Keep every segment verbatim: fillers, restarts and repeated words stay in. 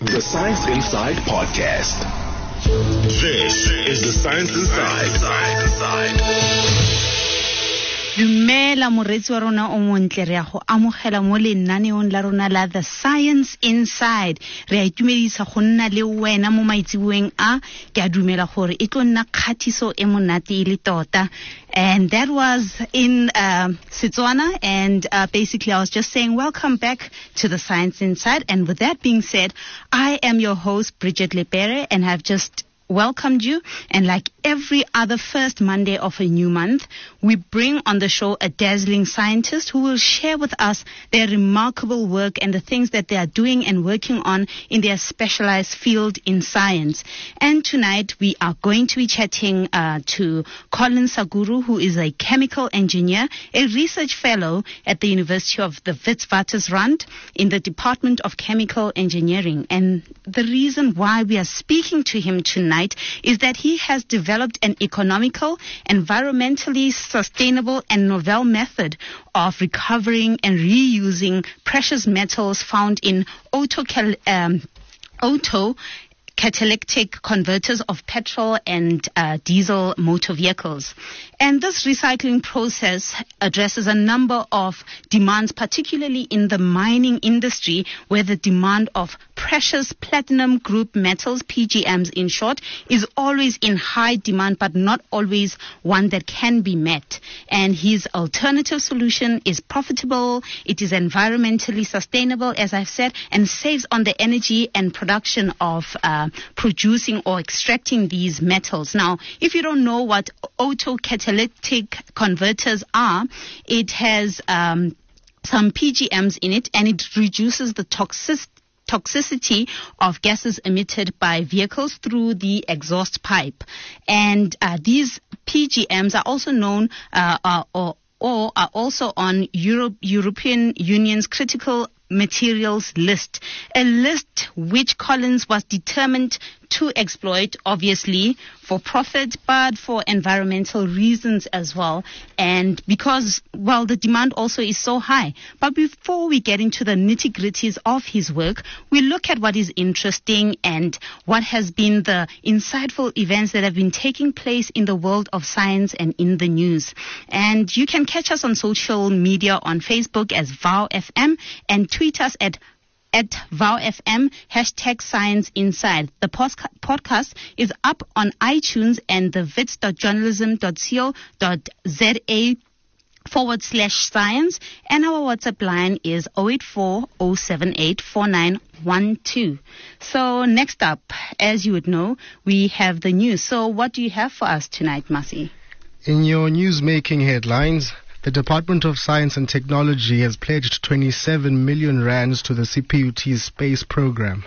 The Science Inside Podcast. This is the Science Inside. Dumela moretsi wa rona o montle re a go amogela mo lenaneong la rona la The Science Inside. Re a itumedisa go nna le wena mo maitsibueng a ke a dumela gore e tlo nna kgatiso e monate e le tota. And that was in uh, Setswana, and uh, basically I was just saying welcome back to The Science Inside. And with that being said, I am your host Bridget Lepere, and have just welcomed you. And like every other first Monday of a new month, we bring on the show a dazzling scientist who will share with us their remarkable work and the things that they are doing and working on in their specialized field in science. And tonight we are going to be chatting uh, to Colin Saguru, who is a chemical engineer, a research fellow at the University of the Witwatersrand in the Department of Chemical Engineering. And the reason why we are speaking to him tonight is that he has developed an economical, environmentally sustainable and novel method of recovering and reusing precious metals found in auto, um, auto catalytic converters of petrol and uh, diesel motor vehicles. And this recycling process addresses a number of demands, particularly in the mining industry, where the demand of precious platinum group metals, P G Ms in short, is always in high demand, but not always one that can be met. And his alternative solution is profitable, it is environmentally sustainable, as I've said, and saves on the energy and production of uh, producing or extracting these metals. Now, if you don't know what auto catalytic converters are, it has um, some P G Ms in it, and it reduces the toxicity toxicity of gases emitted by vehicles through the exhaust pipe. And uh, these P G Ms are also known uh, uh, or, or are also on Europe, European Union's critical materials list, a list which Collins was determined to exploit, obviously for profit, but for environmental reasons as well. And because, well, the demand also is so high. But before we get into the nitty-gritties of his work, we look at what is interesting and what has been the insightful events that have been taking place in the world of science and in the news. And you can catch us on social media on Facebook as Vow F M, and tweet us at at Vow F M, hashtag Science Inside. The post- podcast is up on iTunes and the wits dot journalism dot co dot za forward slash science. And our WhatsApp line is zero eight four zero seven eight four nine one two. So next up, as you would know, we have the news. So what do you have for us tonight, Masi? In your news-making headlines, the Department of Science and Technology has pledged twenty-seven million rands to the C P U T's space program.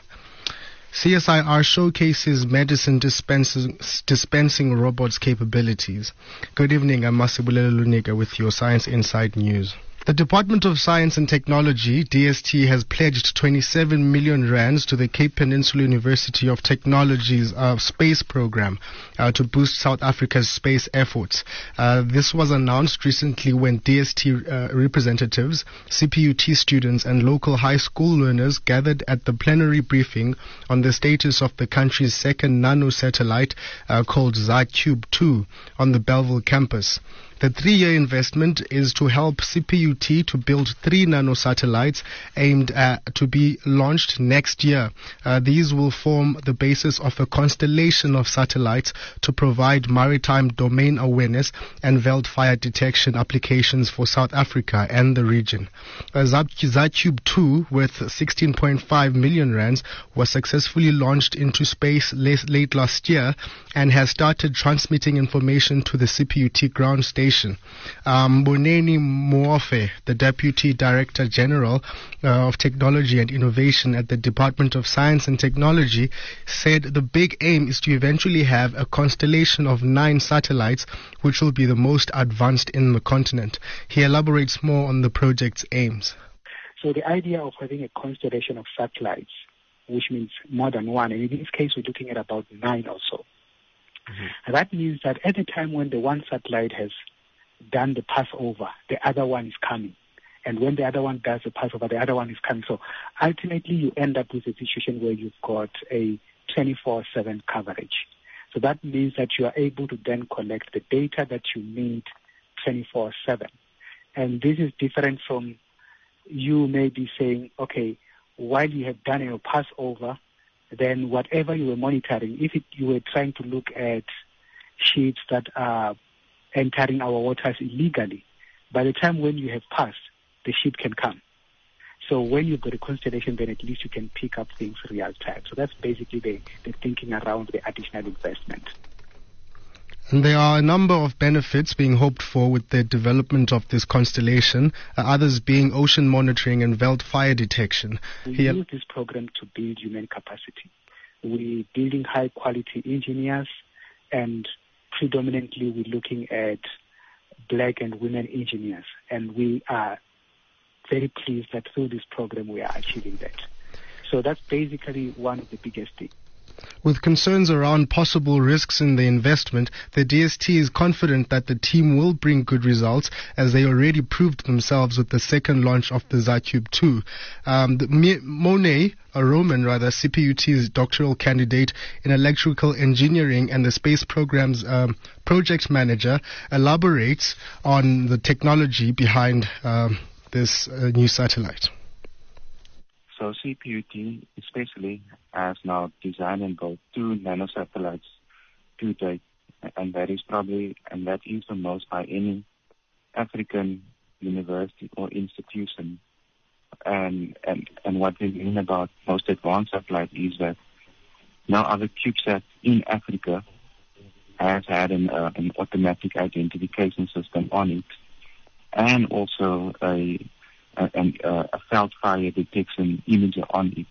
C S I R showcases medicine dispensing, dispensing robots' capabilities. Good evening, I'm Masibulelo Luniga with your Science Inside News. The Department of Science and Technology, D S T, has pledged twenty-seven million rands to the Cape Peninsula University of Technology's uh, space program uh, to boost South Africa's space efforts. Uh, this was announced recently when D S T uh, representatives, C P U T students and local high school learners gathered at the plenary briefing on the status of the country's second nano-satellite uh, called ZaCube two on the Bellville campus. The three-year investment is to help C P U T to build three nanosatellites aimed at, to be launched next year. Uh, these will form the basis of a constellation of satellites to provide maritime domain awareness and veld fire detection applications for South Africa and the region. Uh, ZaCube two, with sixteen point five million rands, was successfully launched into space late, late last year and has started transmitting information to the C P U T ground station. Um, Boneni Moafe, the Deputy Director General uh, of Technology and Innovation at the Department of Science and Technology, said the big aim is to eventually have a constellation of nine satellites, which will be the most advanced in the continent. He elaborates more on the project's aims. So the idea of having a constellation of satellites, which means more than one, and in this case we're looking at about nine or so. Mm-hmm. That means that at the time when the one satellite has done the passover, the other one is coming. And when the other one does a passover, the other one is coming. So ultimately, you end up with a situation where you've got a twenty-four seven coverage. So that means that you are able to then collect the data that you need twenty-four seven. And this is different from you maybe saying, okay, while you have done your Passover, then whatever you were monitoring, if it, you were trying to look at ships that are entering our waters illegally, by the time when you have passed, the ship can come. So when you've got a constellation, then at least you can pick up things real time. So that's basically the, the thinking around the additional investment. And there are a number of benefits being hoped for with the development of this constellation, uh, others being ocean monitoring and veld fire detection. We Here, use this program to build human capacity. We're building high-quality engineers, and predominantly we're looking at black and women engineers. And we are very pleased that through this program we are achieving that. So that's basically one of the biggest things. With concerns around possible risks in the investment, the D S T is confident that the team will bring good results, as they already proved themselves with the second launch of the ZyCube two. Um, the, Monet, a Roman rather, C P U T's doctoral candidate in electrical engineering and the space program's um, project manager, elaborates on the technology behind um, this uh, new satellite. So C P U T especially has now designed and built two nanosatellites to date, and that is probably, and that is the most by any African university or institution. And, and, and what we mean about most advanced satellite is that no other CubeSat in Africa has had an, uh, an automatic identification system on it, and also a and uh, a veld fire detection imager on it.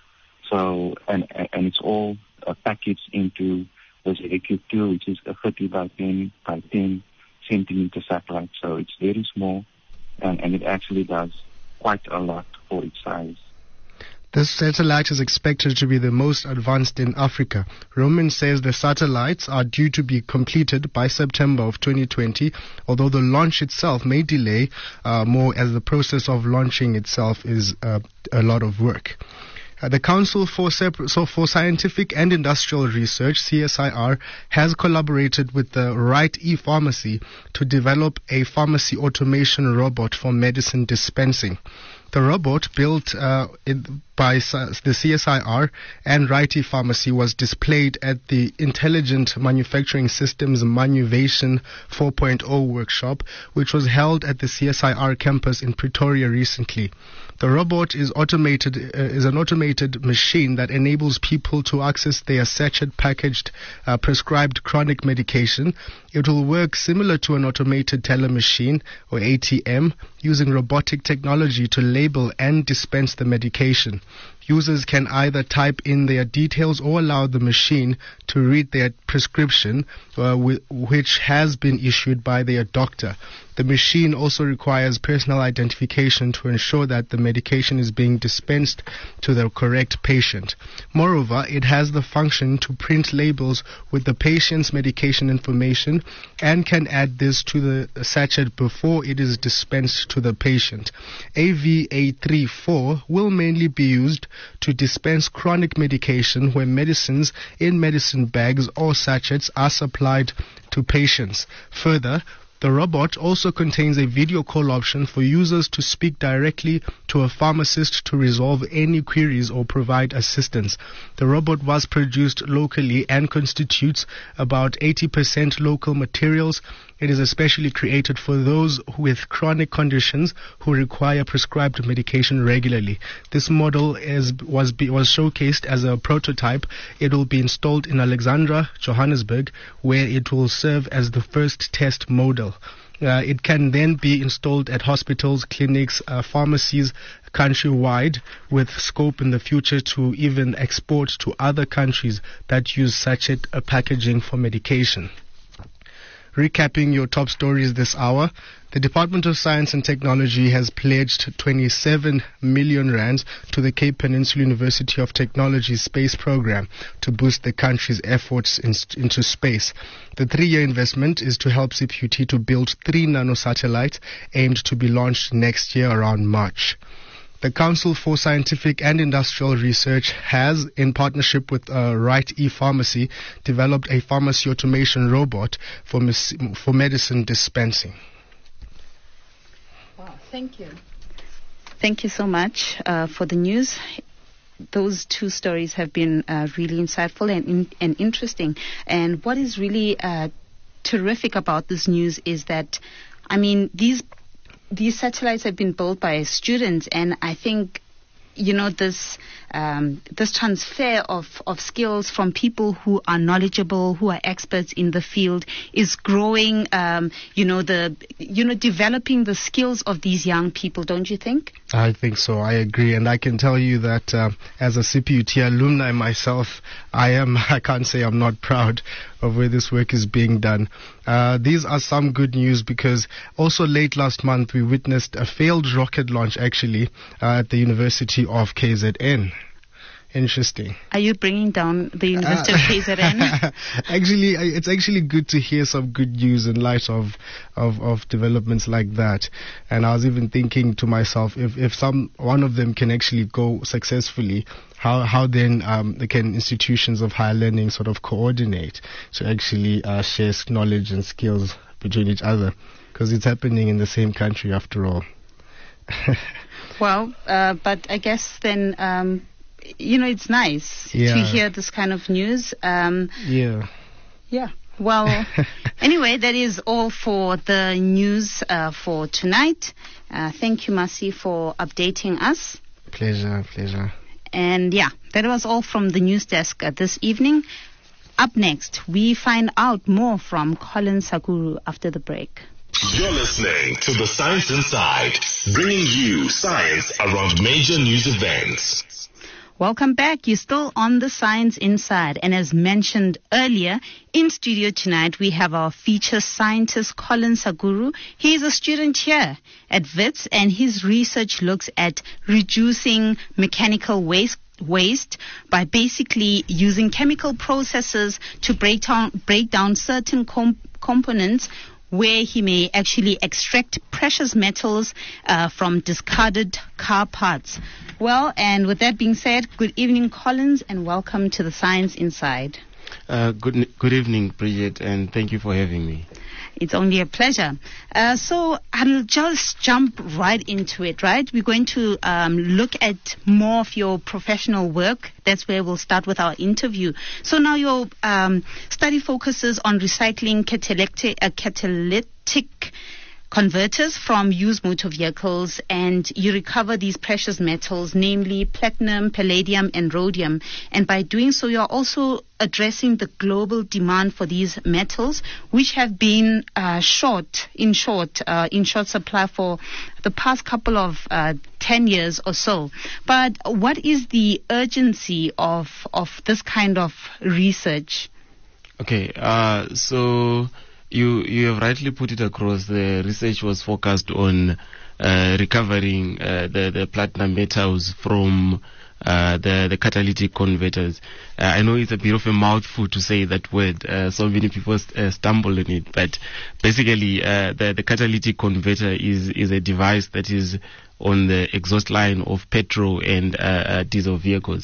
So, and and it's all uh, packaged into the ZyCube two, which is a thirty by ten by ten centimeter satellite. So it's very small, and, and it actually does quite a lot for its size. This satellite is expected to be the most advanced in Africa. Roman says the satellites are due to be completed by September of twenty twenty, although the launch itself may delay uh, more, as the process of launching itself is uh, a lot of work. Uh, the Council for, Separ- so for Scientific and Industrial Research, C S I R, has collaborated with the Right e-Pharmacy to develop a pharmacy automation robot for medicine dispensing. The robot, built uh, in, by the C S I R and Right e-Pharmacy, was displayed at the Intelligent Manufacturing Systems Manuvation four point oh workshop, which was held at the C S I R campus in Pretoria recently. The robot is automated uh, is an automated machine that enables people to access their sachet-packaged uh, prescribed chronic medication. It will work similar to an automated teller machine, or A T M, using robotic technology to label and dispense the medication. Users can either type in their details or allow the machine to read their prescription, uh, which has been issued by their doctor. The machine also requires personal identification to ensure that the medication is being dispensed to the correct patient. Moreover, it has the function to print labels with the patient's medication information and can add this to the sachet before it is dispensed to the patient. A V A thirty-four will mainly be used to dispense chronic medication where medicines in medicine bags or sachets are supplied to patients. Further, the robot also contains a video call option for users to speak directly to a pharmacist to resolve any queries or provide assistance. The robot was produced locally and constitutes about eighty percent local materials. It is especially created for those with chronic conditions who require prescribed medication regularly. This model is, was, be, was showcased as a prototype. It will be installed in Alexandra, Johannesburg, where it will serve as the first test model. Uh, it can then be installed at hospitals, clinics, uh, pharmacies countrywide, with scope in the future to even export to other countries that use sachet uh, packaging for medication. Recapping your top stories this hour, the Department of Science and Technology has pledged twenty-seven million rands to the Cape Peninsula University of Technology space program to boost the country's efforts in, into space. The three-year investment is to help C P U T to build three nanosatellites aimed to be launched next year around March. The Council for Scientific and Industrial Research has, in partnership with uh, Right ePharmacy, developed a pharmacy automation robot for, mis- for medicine dispensing. Wow, thank you. Thank you so much uh, for the news. Those two stories have been uh, really insightful and, in- and interesting. And what is really uh, terrific about this news is that, I mean, these These satellites have been built by students, and I think, you know, this um, this transfer of, of skills from people who are knowledgeable, who are experts in the field, is growing. Um, you know, the you know developing the skills of these young people. Don't you think? I think so. I agree, and I can tell you that uh, as a C P U T alumni myself, I am. I can't say I'm not proud of where this work is being done. Uh, these are some good news because also late last month we witnessed a failed rocket launch actually uh, at the University of K Z N. Interesting. Are you bringing down the University uh, of K Z N? Actually, it's actually good to hear some good news in light of, of, of developments like that. And I was even thinking to myself, if, if some one of them can actually go successfully, how how then um, can institutions of higher learning sort of coordinate to actually uh, share knowledge and skills between each other? Because it's happening in the same country after all. Well, uh, but I guess then... Um, You know, it's nice yeah. to hear this kind of news. Um, yeah. Yeah. Well, anyway, that is all for the news uh, for tonight. Uh, thank you, Masi, for updating us. Pleasure, pleasure. And yeah, that was all from the news desk uh, this evening. Up next, we find out more from Colin Saguru after the break. You're listening to The Science Inside, bringing you science around major news events. Welcome back. You're still on The Science Inside. And as mentioned earlier, in studio tonight, we have our feature scientist, Colin Saguru. He is a student here at WITS, and his research looks at reducing mechanical waste waste by basically using chemical processes to break down, break down certain com- components where he may actually extract precious metals uh, from discarded car parts. Well, and with that being said, good evening, Collins, and welcome to The Science Inside. Uh, good good evening, Bridget, and thank you for having me. It's only a pleasure. Uh, so I'll just jump right into it, right? We're going to um, look at more of your professional work. That's where we'll start with our interview. So now your um, study focuses on recycling catalytic, uh, catalytic converters from used motor vehicles, and you recover these precious metals, namely platinum, palladium, and rhodium. And by doing so, you're also addressing the global demand for these metals, which have been uh, short, in short, uh, in short supply for the past couple of uh, ten years or so. But what is the urgency of of this kind of research? Okay, uh, so. You you have rightly put it across. The research was focused on uh, recovering uh, the, the platinum metals from uh, the, the catalytic converters. Uh, I know it's a bit of a mouthful to say that word. Uh, so many people st- uh, stumble on it. But basically, uh, the, the catalytic converter is, is a device that is on the exhaust line of petrol and uh, uh, diesel vehicles.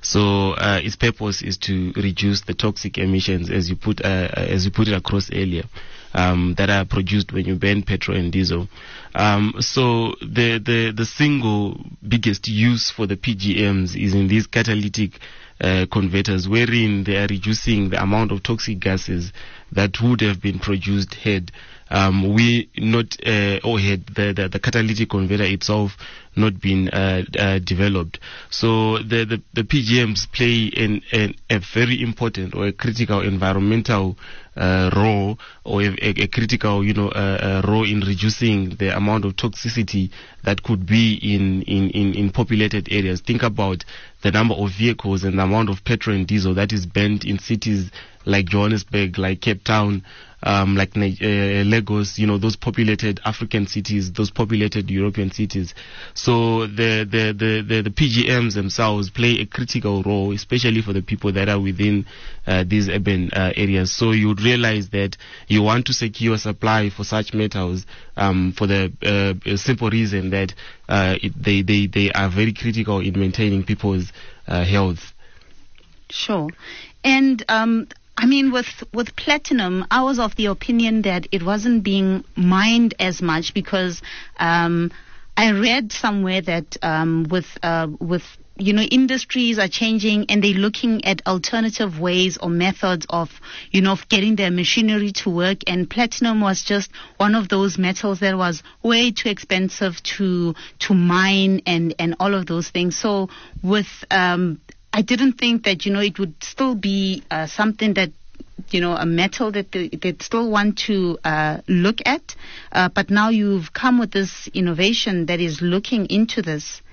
So uh, its purpose is to reduce the toxic emissions, as you put uh, as you put it across earlier, um, that are produced when you burn petrol and diesel. Um, so the, the the single biggest use for the P G Ms is in these catalytic uh, converters, wherein they are reducing the amount of toxic gases that would have been produced had Um, we not uh, or had the, the, the catalytic converter itself not been uh, uh, developed. So the, the, the P G Ms play an, an, a very important or a critical environmental uh, role, or a, a, a critical, you know, uh, uh, role in reducing the amount of toxicity that could be in, in, in, in populated areas. Think about the number of vehicles and the amount of petrol and diesel that is burnt in cities like Johannesburg, like Cape Town, um, like uh, Lagos, you know, those populated African cities, those populated European cities. So the the, the, the, the P G Ms themselves play a critical role, especially for the people that are within uh, these urban uh, areas. So you would realize that you want to secure supply for such metals um, for the uh, simple reason that uh, it, they, they, they are very critical in maintaining people's uh, health. Sure. And um, I mean, with, with platinum, I was of the opinion that it wasn't being mined as much because um, I read somewhere that um, with uh, with you know industries are changing and they're looking at alternative ways or methods of you know of getting their machinery to work, and platinum was just one of those metals that was way too expensive to to mine and and all of those things. So with um, I didn't think that, you know, it would still be uh, something that, you know, a metal that they, they'd still want to uh, look at. Uh, but now you've come with this innovation that is looking into this.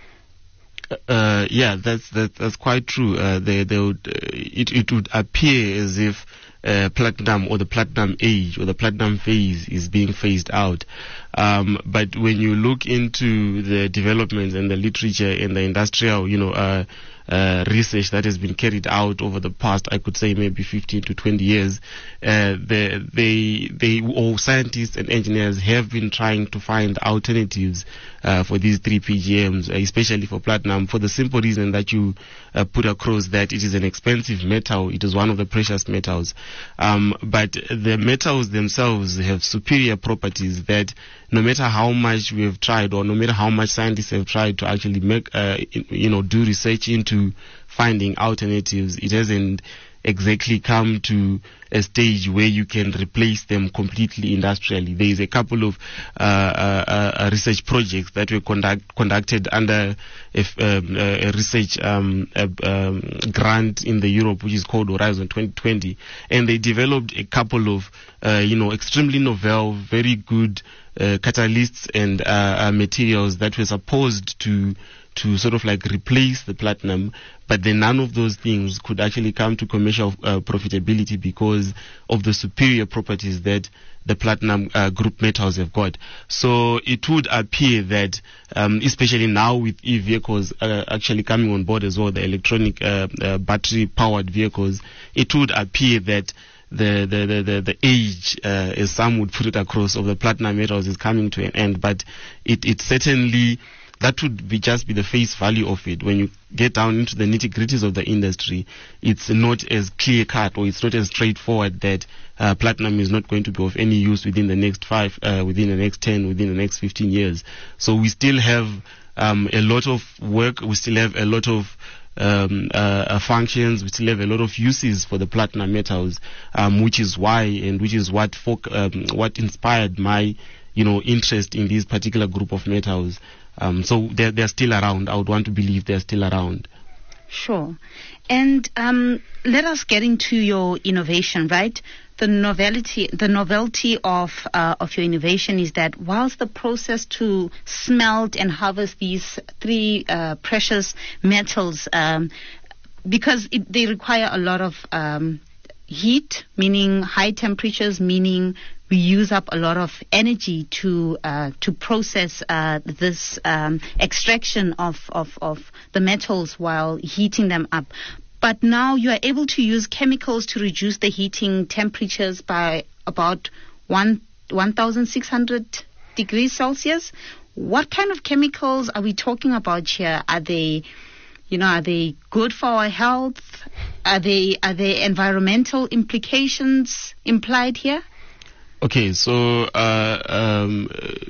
Uh, yeah, that's that, that's quite true. Uh, they, they would, uh, it, it would appear as if uh, platinum or the platinum age or the platinum phase is being phased out. Um, but when you look into the developments and the literature and the industrial, you know, uh, uh, research that has been carried out over the past, I could say maybe fifteen to twenty years, uh, they, they, they, all scientists and engineers have been trying to find alternatives uh, for these three P G Ms, especially for platinum, for the simple reason that you uh, put across that it is an expensive metal. It is one of the precious metals. Um, but the metals themselves have superior properties that no matter how much we have tried, or no matter how much scientists have tried to actually make, uh, you know, do research into finding alternatives, it hasn't exactly come to a stage where you can replace them completely industrially. There is a couple of uh, uh, uh, research projects that were conduct, conducted under a, um, a research um, a, um, grant in the Europe, which is called Horizon twenty twenty, and they developed a couple of, uh, you know, extremely novel, very good uh, catalysts and uh, uh, materials that were supposed to to sort of like replace the platinum, but then none of those things could actually come to commercial uh, profitability because of the superior properties that the platinum uh, group metals have got. So it would appear that, um, especially now with e-vehicles uh, actually coming on board as well, the electronic uh, uh, battery-powered vehicles, it would appear that the the the the, the age, uh, as some would put it across, of the platinum metals is coming to an end. But it it certainly, that would be just be the face value of it. When you get down into the nitty-gritties of the industry, it's not as clear-cut, or it's not as straightforward that uh, platinum is not going to be of any use within the next five, uh, within the next ten, within the next fifteen years. So we still have um, a lot of work. We still have a lot of Um, uh, functions. We still have a lot of uses for the platinum metals, um, which is why and which is what folk, um, what inspired my, you know, interest in this particular group of metals. Um, so they're, they're still around. I would want to believe they're still around. Sure. And um, let us get into your innovation, right? The novelty, the novelty of uh, of your innovation is that whilst the process to smelt and harvest these three uh, precious metals, um, because it, they require a lot of um, heat, meaning high temperatures, meaning we use up a lot of energy to uh, to process uh, this um, extraction of, of, of the metals while heating them up. But now you are able to use chemicals to reduce the heating temperatures by about one one thousand six hundred degrees Celsius. What kind of chemicals are we talking about here? Are they, you know, are they good for our health? Are they are there environmental implications implied here? Okay, so uh, um,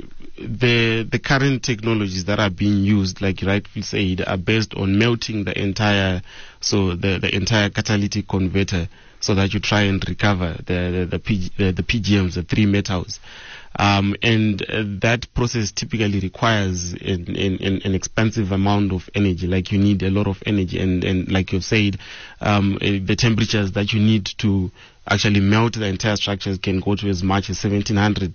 the the current technologies that are being used, like you rightfully said, are based on melting the entire, so the, the entire catalytic converter, so that you try and recover the the, the, P, the, the P G Ms, the three metals. Um, and uh, that process typically requires an, an, an expensive amount of energy. Like you need a lot of energy, and, and like you've said, um, uh, the temperatures that you need to actually melt the entire structures can go to as much as seventeen hundred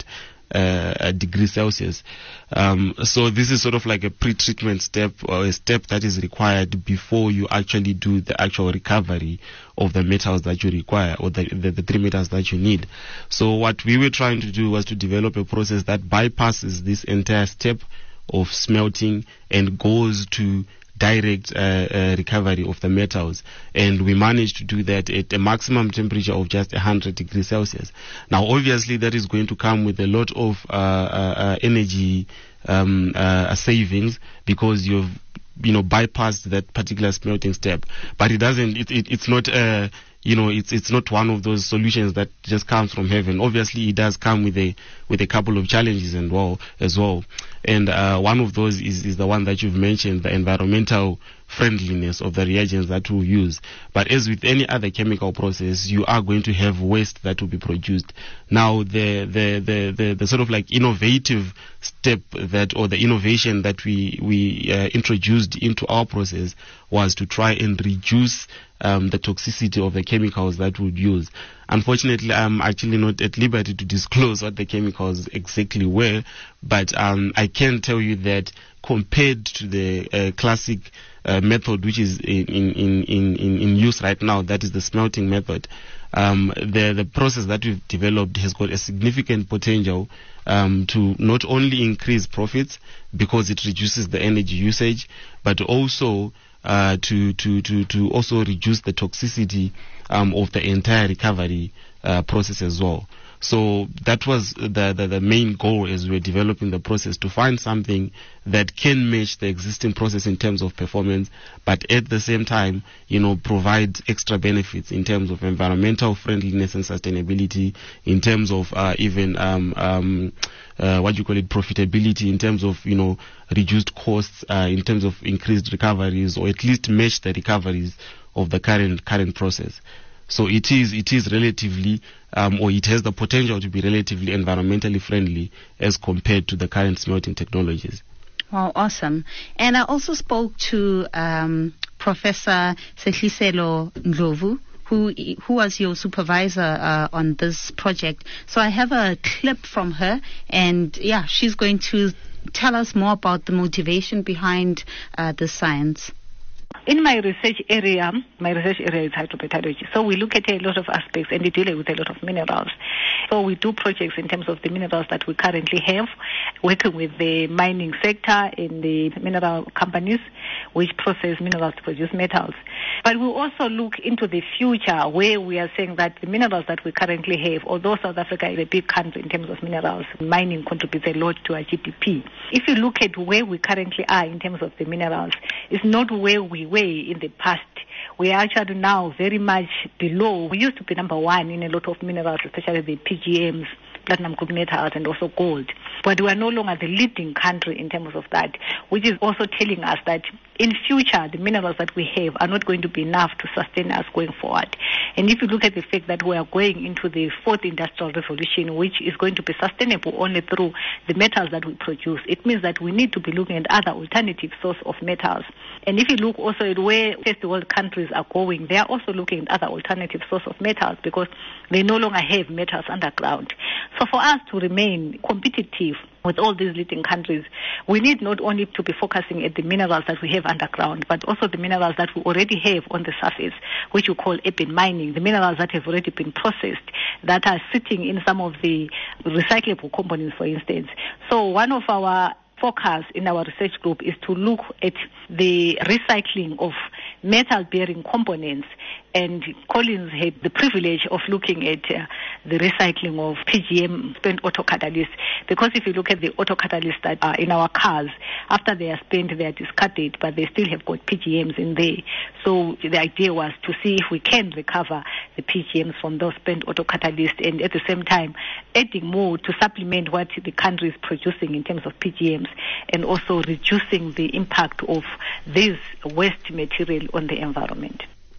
uh, degrees Celsius. Um, so this is sort of like a pre-treatment step, or a step that is required before you actually do the actual recovery of the metals that you require, or the, the, the three metals that you need. So what we were trying to do was to develop a process that bypasses this entire step of smelting and goes to direct uh, uh, recovery of the metals, and we managed to do that at a maximum temperature of just one hundred degrees Celsius. Now obviously that is going to come with a lot of uh, uh, uh, energy um, uh, savings, because you've you know bypassed that particular smelting step. But it doesn't it, it, it's not uh, you know it's it's not one of those solutions that just comes from heaven. Obviously it does come with a with a couple of challenges and well as well. And uh, one of those is, is the one that you've mentioned, the environmental friendliness of the reagents that we use. But as with any other chemical process, you are going to have waste that will be produced. Now, the the the the, the sort of like innovative step that, or the innovation that we we uh, introduced into our process was to try and reduce um, the toxicity of the chemicals that we would use. Unfortunately, I'm actually not at liberty to disclose what the chemicals exactly were, but um, I can tell you that compared to the uh, classic uh, method which is in, in, in, in, in use right now, that is the smelting method, um, the, the process that we've developed has got a significant potential um, to not only increase profits because it reduces the energy usage, but also uh, to, to, to, to also reduce the toxicity um, of the entire recovery uh, process as well. So that was the, the, the main goal as we were developing the process, to find something that can match the existing process in terms of performance, but at the same time, you know, provide extra benefits in terms of environmental friendliness and sustainability, in terms of uh, even um, um, uh, what you call it, profitability, in terms of, you know, reduced costs, uh, in terms of increased recoveries, or at least match the recoveries of the current current process. So it is it is relatively, um, or it has the potential to be relatively environmentally friendly as compared to the current smelting technologies. Wow, awesome. And I also spoke to um, Professor Sehliselo Ndlovu, who who was your supervisor uh, on this project. So I have a clip from her, and yeah, she's going to tell us more about the motivation behind uh, the science. In my research area, my research area is hydrometallurgy. So we look at a lot of aspects and we deal with a lot of minerals. So we do projects in terms of the minerals that we currently have, working with the mining sector in the mineral companies which process minerals to produce metals. But we also look into the future, where we are saying that the minerals that we currently have, although South Africa is a big country in terms of minerals, mining contributes a lot to our G D P. If you look at where we currently are in terms of the minerals, it's not where we were in the past. We are actually now very much below. We used to be number one in a lot of minerals, especially the P G Ms, platinum group metals, and also gold. But we are no longer the leading country in terms of that, which is also telling us that in future, the minerals that we have are not going to be enough to sustain us going forward. And if you look at the fact that we are going into the fourth industrial revolution, which is going to be sustainable only through the metals that we produce, it means that we need to be looking at other alternative sources of metals. And if you look also at where first world countries are going, they are also looking at other alternative sources of metals because they no longer have metals underground. So for us to remain competitive with all these leading countries, we need not only to be focusing at the minerals that we have underground, but also the minerals that we already have on the surface, which we call urban mining, the minerals that have already been processed, that are sitting in some of the recyclable components, for instance. So one of our focus in our research group is to look at the recycling of metal-bearing components, and Collins had the privilege of looking at uh, the recycling of P G M, spent autocatalysts, because if you look at the autocatalysts that are in our cars, after they are spent, they are discarded, but they still have got P G Ms in there. So the idea was to see if we can recover the P G Ms from those spent autocatalysts, and at the same time adding more to supplement what the country is producing in terms of P G Ms, and also reducing the impact of this waste material on the environment.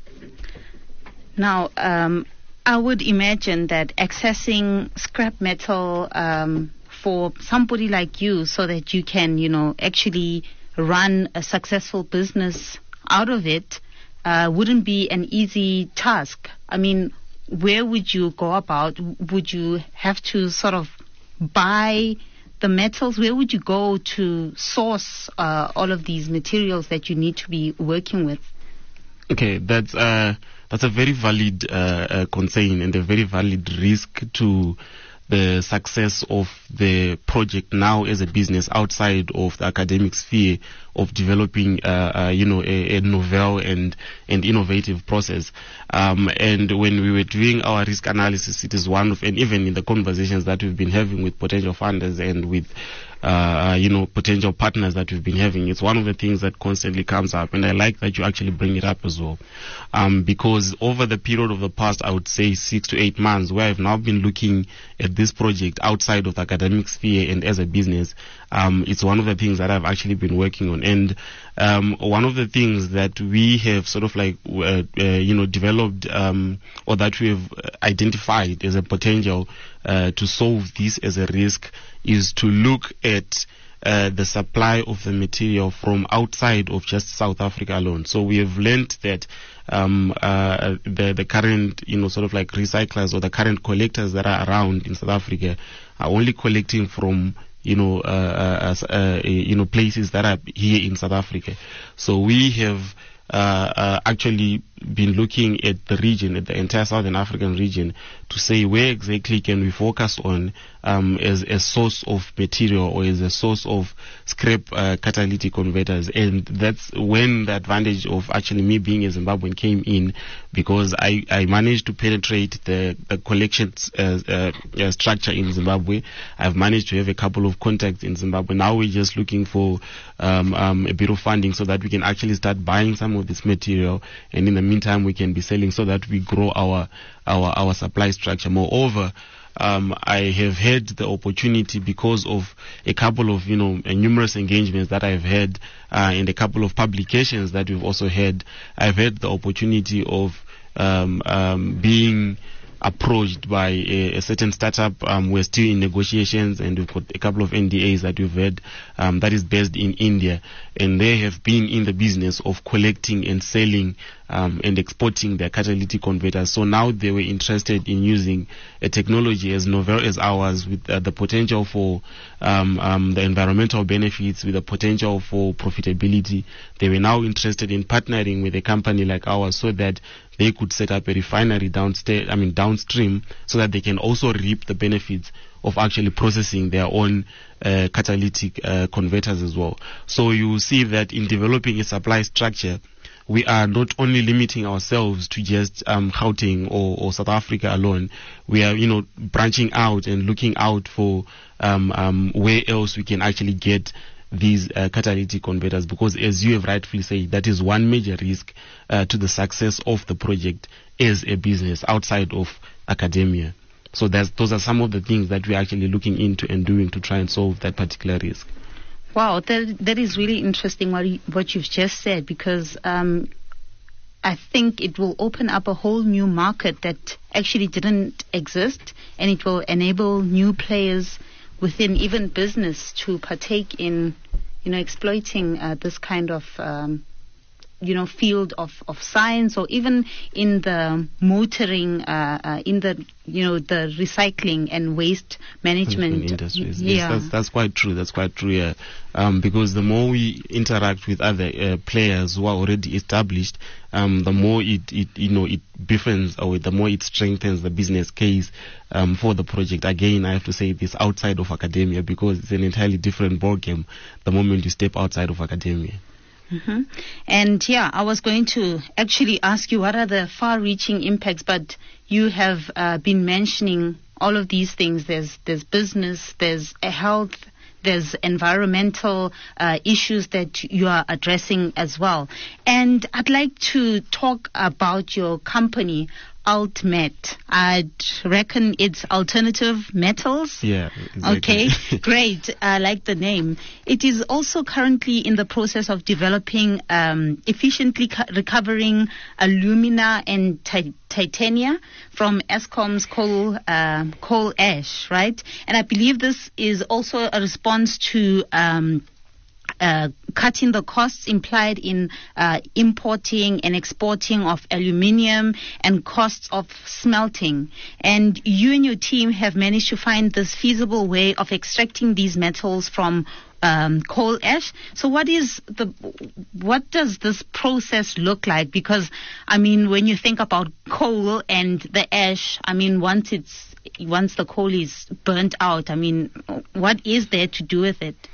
Now, um, I would imagine that accessing scrap metal um, for somebody like you, so that you can, you know, actually run a successful business out of it, uh, wouldn't be an easy task. I mean, where would you go about? Would you have to sort of buy the metals? Where would you go to source uh, all of these materials that you need to be working with? Okay, that's uh, that's a very valid uh, uh, concern and a very valid risk to the success of the project now as a business outside of the academic sphere of developing, uh, uh, you know, a, a novel and, and innovative process. Um, and when we were doing our risk analysis, it is one of, and even in the conversations that we've been having with potential funders and with, uh, you know, potential partners that we've been having, it's one of the things that constantly comes up. And I like that you actually bring it up as well. Um, because over the period of the past, I would say six to eight months, where I've now been looking at this project outside of the academic sphere and as a business, um, it's one of the things that I've actually been working on. And um, one of the things that we have sort of like, uh, uh, you know, developed um, or that we have identified as a potential uh, to solve this as a risk is to look at uh, the supply of the material from outside of just South Africa alone. So we have learned that um, uh, the, the current, you know, sort of like recyclers or the current collectors that are around in South Africa are only collecting from you know, uh, uh, uh, you know, places that are here in South Africa. So we have uh, uh, actually been looking at the region, at the entire Southern African region, to say where exactly can we focus on um, as a source of material or as a source of scrap uh, catalytic converters. And that's when the advantage of actually me being a Zimbabwean came in, because I, I managed to penetrate the, the collection uh, uh, uh, structure in Zimbabwe. I've managed to have a couple of contacts in Zimbabwe. Now we're just looking for um, um, a bit of funding so that we can actually start buying some of this material, and in the meantime we can be selling so that we grow our our our supply structure. Moreover, um, I have had the opportunity, because of a couple of you know numerous engagements that I've had uh, and a couple of publications that we've also had, I've had the opportunity of um, um, being approached by a, a certain startup. Um, we're still in negotiations, and we've got a couple of N D As that we've had um, that is based in India, and they have been in the business of collecting and selling um, and exporting their catalytic converters. So now they were interested in using a technology as novel as ours, with uh, the potential for um, um, the environmental benefits, with the potential for profitability. They were now interested in partnering with a company like ours so that they could set up a refinery downstairs, I mean downstream, so that they can also reap the benefits of actually processing their own uh, catalytic uh, converters as well. So you see that in developing a supply structure, we are not only limiting ourselves to just um, Gauteng or, or South Africa alone. We are, you know, branching out and looking out for um, um, where else we can actually get these uh, catalytic converters, because as you have rightfully said, that is one major risk uh, to the success of the project as a business outside of academia. So that's, those are some of the things that we're actually looking into and doing to try and solve that particular risk. Wow, that, that is really interesting what, you, what you've just said, because um, I think it will open up a whole new market that actually didn't exist, and it will enable new players within even business to partake in, you know, exploiting uh, this kind of, um, you know, field of, of science, or even in the motoring, uh, uh, in the, you know, the recycling and waste management industries. Yeah. Yes, that's, that's quite true. That's quite true. Yeah. Um, because the more we interact with other uh, players who are already established, um, the more it, it, you know, it befriends, or the more it strengthens the business case um, for the project. Again, I have to say this outside of academia, because it's an entirely different ballgame the moment you step outside of academia. Mm-hmm. And yeah, I was going to actually ask you what are the far-reaching impacts, but you have uh, been mentioning all of these things. There's there's business, there's a health, there's environmental uh, issues that you are addressing as well. And I'd like to talk about your company, AltMet. I'd reckon it's alternative metals. Yeah, exactly. Okay, great. I like the name. It is also currently in the process of developing um, efficiently co- recovering alumina and ti- titania from Eskom's coal uh, coal ash, right? And I believe this is also a response to um, Uh, cutting the costs implied in uh, importing and exporting of aluminium and costs of smelting. And you and your team have managed to find this feasible way of extracting these metals from Um, coal ash. So what is the, what does this process look like? Because, I mean, when you think about coal and the ash, I mean, once it's, once the coal is burnt out, I mean, what is there to do with it?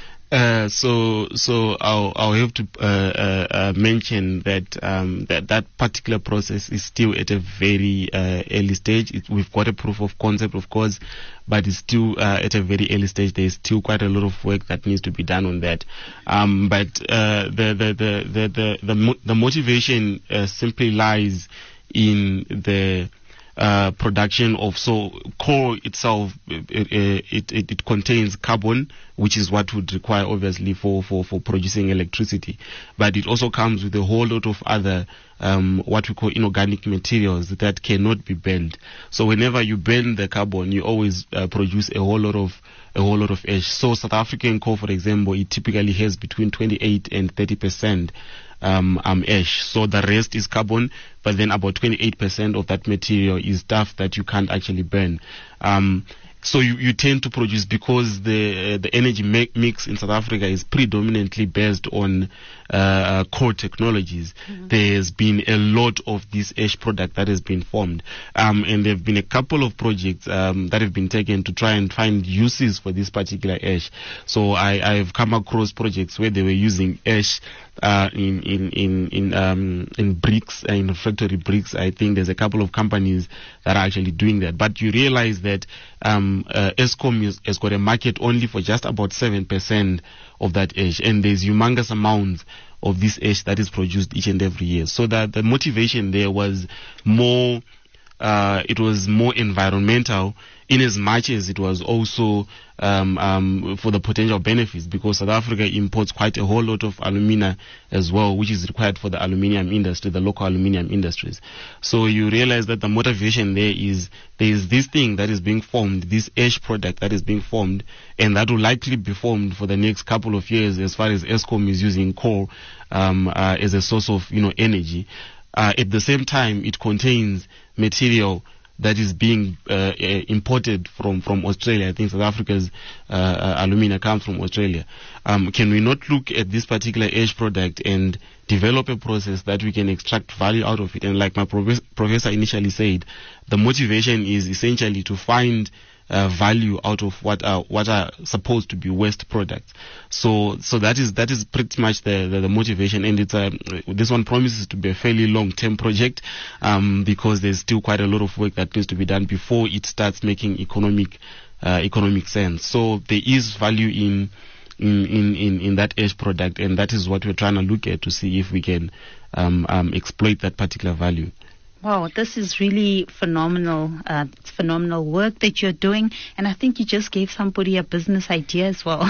Uh, so, so I'll, I'll have to uh, uh, uh, mention that um, that that particular process is still at a very uh, early stage. It, we've got a proof of concept, of course, but it's still uh, at a very early stage. There's still quite a lot of work that needs to be done on that. Um, but uh, the, the the the the the, mo- the motivation uh, simply lies in the Uh, production of, so coal itself, it, it, it, it contains carbon, which is what would require obviously for, for, for producing electricity. But it also comes with a whole lot of other um, what we call inorganic materials that cannot be burned. So whenever you burn the carbon, you always uh, produce a whole lot of a whole lot of ash. So South African coal, for example, it typically has between twenty-eight and thirty percent Um, um, ash. So the rest is carbon, but then about twenty-eight percent of that material is stuff that you can't actually burn. Um, so you, you tend to produce, because the uh, the energy mi- mix in South Africa is predominantly based on uh, core technologies. Mm-hmm. There's been a lot of this ash product that has been formed, um, and there have been a couple of projects um, that have been taken to try and find uses for this particular ash. So I I've come across projects where they were using ash Uh, in in in in um in bricks, uh, in factory bricks. I think there's a couple of companies that are actually doing that. But you realize that um uh, Eskom is, has got a market only for just about seven percent of that ash, and there's humongous amounts of this ash that is produced each and every year. So that the motivation there was more, uh, it was more environmental, in as much as it was also um, um, for the potential benefits, because South Africa imports quite a whole lot of alumina as well, which is required for the aluminium industry, the local aluminium industries. So you realize that the motivation there is, there is this thing that is being formed, this ash product that is being formed, and that will likely be formed for the next couple of years, as far as Eskom is using coal um, uh, as a source of, you know, energy. Uh, at the same time, it contains material that is being uh, uh, imported from, from Australia. I think South Africa's uh, uh, alumina comes from Australia. Um, can we not look at this particular ash product and develop a process that we can extract value out of it? And like my prof- professor initially said, the motivation is essentially to find Uh, value out of what are what are supposed to be waste products. So so that is that is pretty much the the, the motivation, and it's a, this one promises to be a fairly long term project, um, because there's still quite a lot of work that needs to be done before it starts making economic uh, economic sense. So there is value in in, in, in in that ash product, and that is what we're trying to look at to see if we can um, um, exploit that particular value. Wow, this is really phenomenal, uh, phenomenal work that you're doing, and I think you just gave somebody a business idea as well.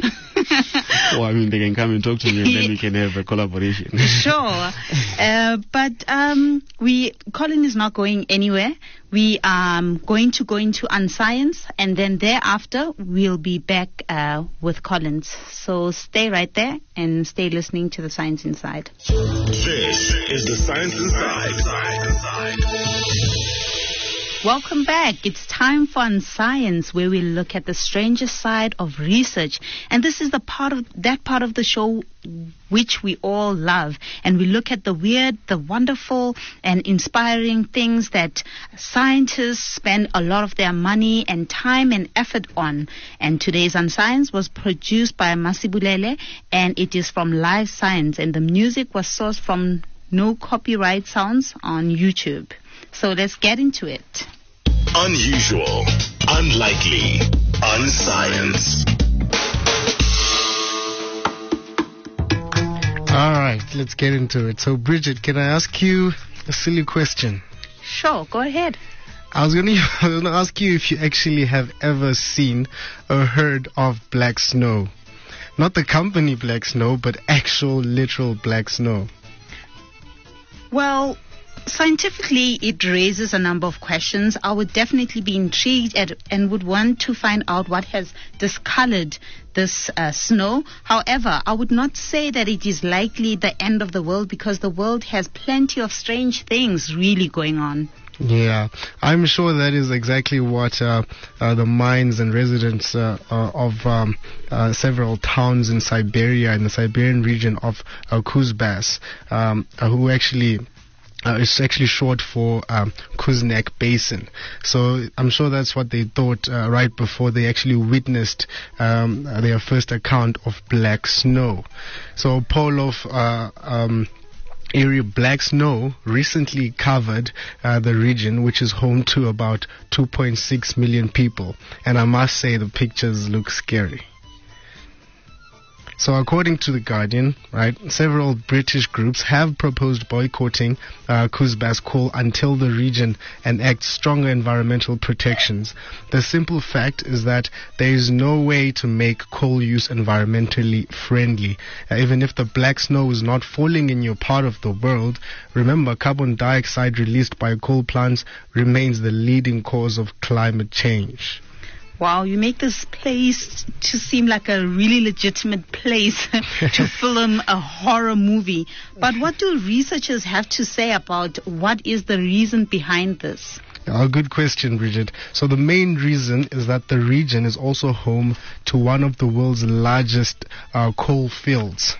Well, I mean, they can come and talk to me, and then we can have a collaboration. Sure, uh, but um, we Colin is not going anywhere. We are um, going to go into Unscience, and then thereafter we'll be back uh, with Collins. So stay right there and stay listening to The Science Inside. This is The Science Inside. Welcome back. It's time for Unscience, where we look at the stranger side of research. And this is the part of that part of the show which we all love. And we look at the weird, the wonderful, and inspiring things that scientists spend a lot of their money and time and effort on. And today's Unscience was produced by Masibulele, and it is from Live Science. And the music was sourced from No Copyright Sounds on YouTube. So let's get into it. Unusual, unlikely, unscience. All right, let's get into it. So, Bridget, can I ask you a silly question? Sure, go ahead. I was gonna, I was gonna ask you if you actually have ever seen or heard of black snow. Not the company Black Snow, but actual, literal black snow. Well, Scientifically, it raises a number of questions. I would definitely be intrigued at, and would want to find out what has discolored this uh, snow. However, I would not say that it is likely the end of the world, because the world has plenty of strange things really going on. Yeah, I'm sure that is exactly what uh, uh, the minds and residents uh, uh, of um, uh, several towns in Siberia, in the Siberian region of uh, Kuzbas, um, uh, who actually... Uh, it's actually short for um, Kuznak Basin. So I'm sure that's what they thought uh, right before they actually witnessed um, their first account of black snow. So pole of uh, um, area black snow recently covered uh, the region, which is home to about two point six million people. And I must say the pictures look scary. So according to The Guardian, right, several British groups have proposed boycotting uh, Kuzbas coal until the region enacts stronger environmental protections. The simple fact is that there is no way to make coal use environmentally friendly. Uh, even if the black snow is not falling in your part of the world, remember, carbon dioxide released by coal plants remains the leading cause of climate change. Wow, you make this place to seem like a really legitimate place to film a horror movie. But what do researchers have to say about what is the reason behind this? A good question, Bridget. So the main reason is that the region is also home to one of the world's largest uh, coal fields.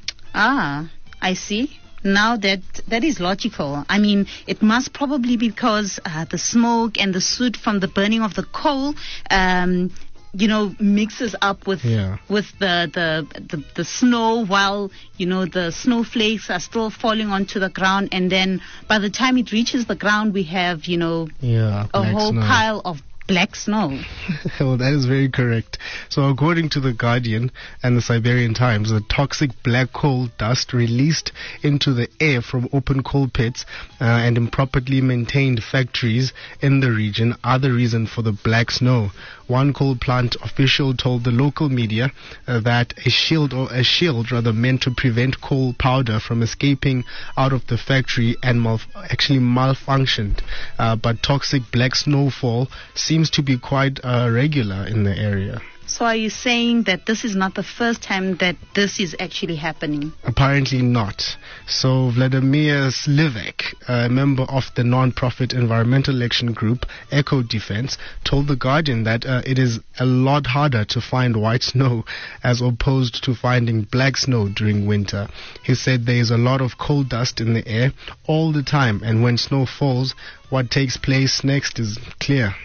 Ah, I see. Now that that is logical. I mean, it must probably be because uh, the smoke and the soot from the burning of the coal, um, you know, mixes up with yeah. with the, the the the snow, while you know the snowflakes are still falling onto the ground, and then by the time it reaches the ground, we have you know yeah, a whole snow. pile of black snow. Well, that is very correct. So according to The Guardian and the Siberian Times, the toxic black coal dust released into the air from open coal pits uh, and improperly maintained factories in the region are the reason for the black snow. One coal plant official told the local media uh, that a shield or a shield rather meant to prevent coal powder from escaping out of the factory and mal- actually malfunctioned. Uh, but toxic black snowfall seems to be quite uh, regular in the area. So are you saying that this is not the first time that this is actually happening? Apparently not. So Vladimir Slivak, a member of the non-profit environmental action group Eco Defense, told The Guardian that uh, it is a lot harder to find white snow as opposed to finding black snow during winter. He said there is a lot of coal dust in the air all the time, and when snow falls, what takes place next is clear.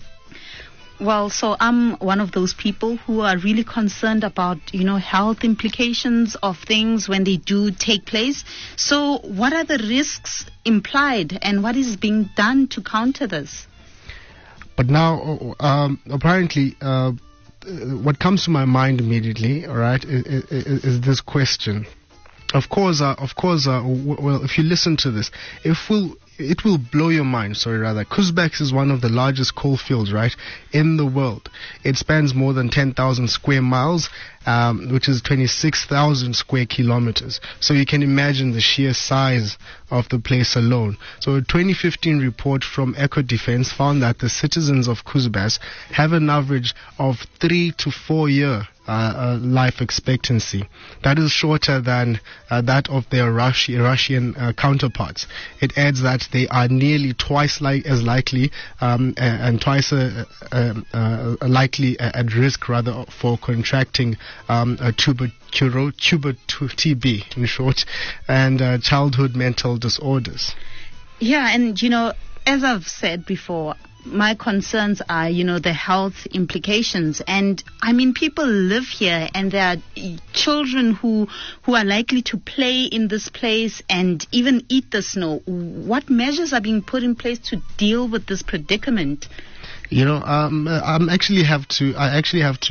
Well, so I'm one of those people who are really concerned about, you know, health implications of things when they do take place. So what are the risks implied, and what is being done to counter this? But now, um, apparently, uh, what comes to my mind immediately, all right, is, is, is this question. Of course, uh, of course, uh, w- well, if you listen to this, if we'll it will blow your mind, sorry, rather. Kuzbek is one of the largest coal fields, right, in the world. It spans more than ten thousand square miles, um, which is twenty-six thousand square kilometers. So you can imagine the sheer size of the place alone. So a twenty fifteen report from Eco Defense found that the citizens of Kuzbas have an average of three to four year Uh, uh, life expectancy. That is shorter than uh, that of their Russi- Russian uh, counterparts. It adds that they are nearly twice like as likely um, and, and twice uh, uh, uh, likely at risk rather for contracting um, a tuberculosis, tuber T B in short, and uh, childhood mental disorders. Yeah, and you know, as I've said before, my concerns are, you know, the health implications. And I mean, people live here, and there are children who who are likely to play in this place and even eat the snow. What measures are being put in place to deal with this predicament? You know, um, I'm actually have to. I actually have to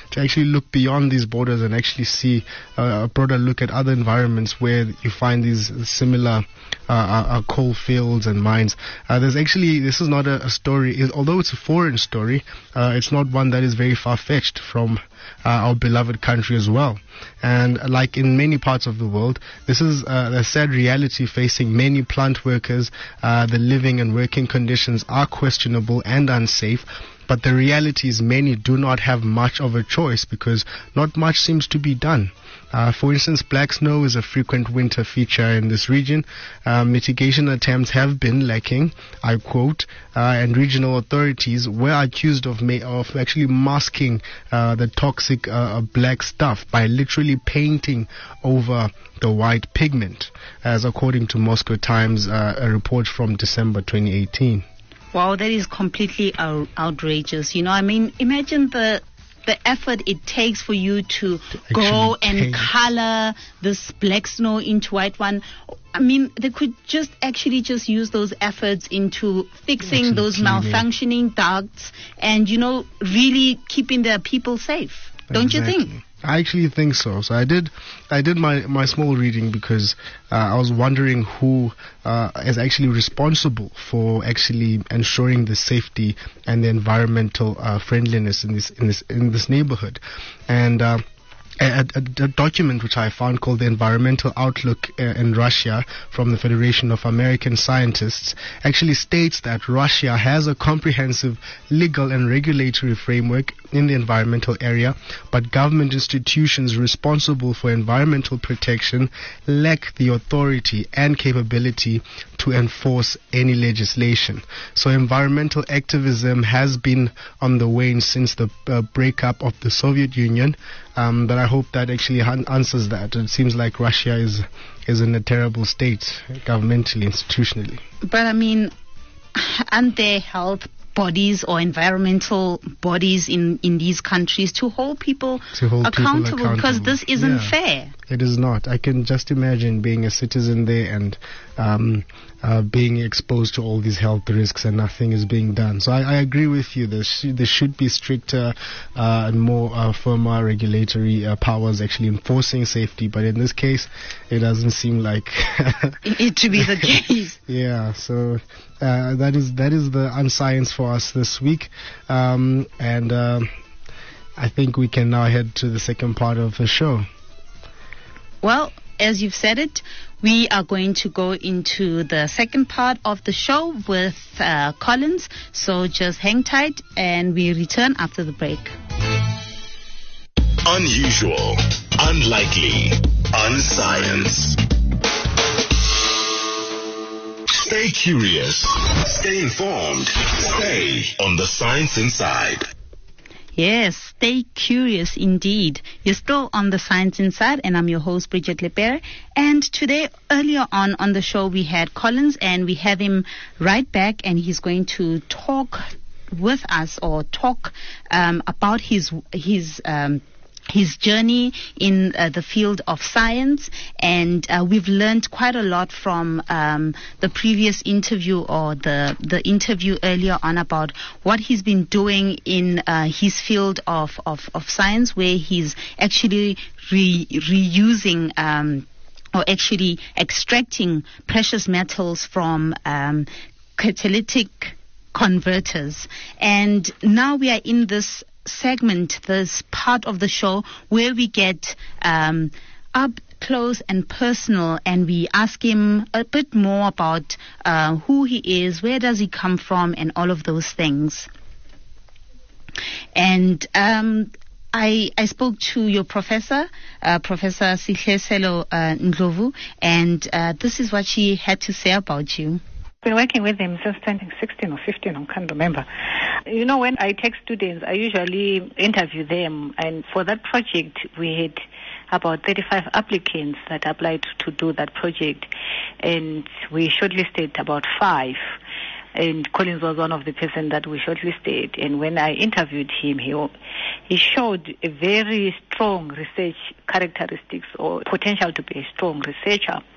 to actually look beyond these borders and actually see uh, a broader look at other environments where you find these similar uh, uh, coal fields and mines. Uh, there's actually, this is not a, a story, it, although it's a foreign story, uh, it's not one that is very far-fetched from uh, our beloved country as well. And like in many parts of the world, this is uh, a sad reality facing many plant workers. Uh, the living and working conditions are questionable and unsafe. But the reality is many do not have much of a choice because not much seems to be done. Uh, for instance, black snow is a frequent winter feature in this region. Uh, mitigation attempts have been lacking, I quote, uh, and regional authorities were accused of ma- of actually masking uh, the toxic uh, black stuff by literally painting over the white pigment, as according to Moscow Times, uh, a report from December twenty eighteen. Wow, that is completely out- outrageous. You know, I mean, imagine the the effort it takes for you to, to go and paint. color this black snow into white one. I mean, they could just actually just use those efforts into fixing actually those cleaning. malfunctioning ducts and, you know, really keeping their people safe. Don't exactly. you think? I actually think so. So I did, I did my, my small reading because uh, I was wondering who uh, is actually responsible for actually ensuring the safety and the environmental uh, friendliness in this in this in this neighborhood, and. Uh, A, a, a document which I found called the Environmental Outlook uh, in Russia from the Federation of American Scientists actually states that Russia has a comprehensive legal and regulatory framework in the environmental area, but government institutions responsible for environmental protection lack the authority and capability to enforce any legislation. So environmental activism has been on the wane since the uh, breakup of the Soviet Union, um, but I hope that actually han- answers that. It seems like Russia is is in a terrible state, governmentally, institutionally. But I mean, aren't there health bodies or environmental bodies in, in these countries to hold people, to hold accountable, people accountable? Because this isn't yeah. fair. It is not. I can just imagine being a citizen there and um, uh, being exposed to all these health risks and nothing is being done. So I, I agree with you. There, sh- there should be stricter uh, and more uh, firmer regulatory uh, powers actually enforcing safety. But in this case, it doesn't seem like it to be the case. Yeah. So uh, that is that is the unscience for us this week, um, and uh, I think we can now head to the second part of the show. Well, as you've said it, we are going to go into the second part of the show with uh, Collins. So just hang tight and we return after the break. Unusual, unlikely, unscience. Stay curious, stay informed, stay on the Science Inside. Yes, stay curious indeed. You're still on the Science Inside, and I'm your host, Bridget Lepere. And today, earlier on on the show, we had Collins, and we have him right back, and he's going to talk with us or talk um, about his his. Um, his journey in uh, the field of science, and uh, we've learned quite a lot from um, the previous interview or the the interview earlier on about what he's been doing in uh, his field of, of, of science, where he's actually re- reusing um, or actually extracting precious metals from um, catalytic converters. And now we are in this segment, this part of the show where we get um, up close and personal, and we ask him a bit more about uh, who he is, where does he come from, and all of those things. And um, I, I spoke to your professor, uh, Professor Sihleselo uh, Ndlovu, and uh, this is what she had to say about you. Been working with him since twenty sixteen or fifteen, I can't remember. You know, when I take students, I usually interview them, and for that project, we had about thirty-five applicants that applied to do that project, and we shortlisted about five. And Collins was one of the person that we shortlisted. And when I interviewed him, he he showed a very strong research characteristics or potential to be a strong researcher.